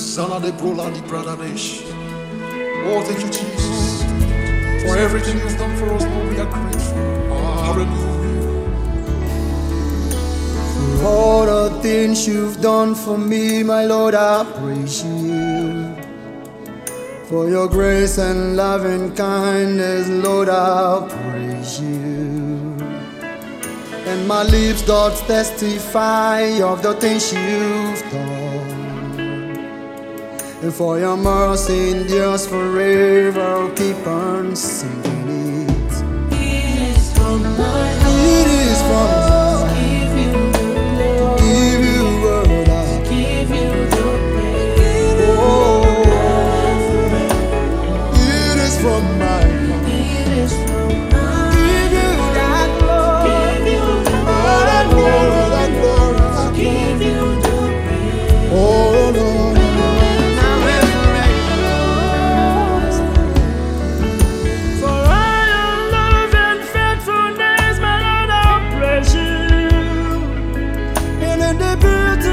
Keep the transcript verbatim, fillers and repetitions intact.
Zana de Brola di Pradadesh. Oh, thank you, Jesus. For everything you've done for us, Lord, we are grateful. Hallelujah. For all the things you've done for me, my Lord, I praise you. For your grace and love and kindness, Lord, I praise you. And my lips doth testify of the things you've done. And for your mercy endures forever, I'll keep on singing it. It is from my heart. It is from my heart. Give you the glory. Give you word, I Give you the praise. oh, it is from my heart. It is from my Give you that glory. Give you the Oh, that glory, that glory, that Give glory. you the praise. Oh, Lord. For all your love and faithfulness, my Lord, I praise you. And in the beauty